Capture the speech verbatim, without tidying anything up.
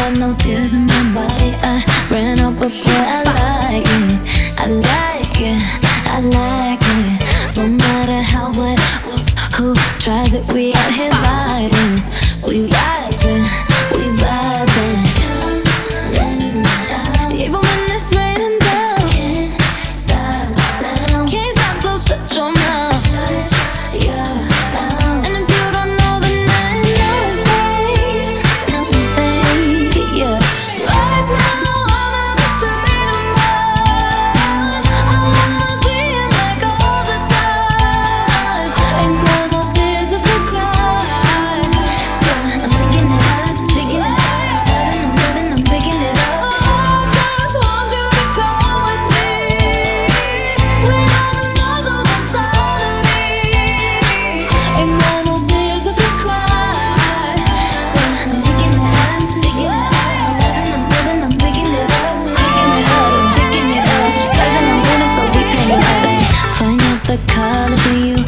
got no tears in my body. I ran up a prayer. I like it, I like it, I like it. Don't matter how, what, who tries it. We out here vibing, we vibing, we vibing. Even when it's raining down, can't stop now. Can't stop, so shut your mouth. Shut your mouth. And if you don't know, then I know, babe, know, babe, yeah. Right now, I'm in the state of mind. I wanna be in like all the time. Ain't got no tears if you cry. So I'm picking it up, picking it up, and I'm living, I'm picking it up. I just want you to come with me. We got another mentality. Ain't got no tears if you cry. So I'm picking it up, picking it up, and I'm living, I'm picking it up, picking it up, picking it up. Living, I'm winning, so we turn it up. Find out the colors in you.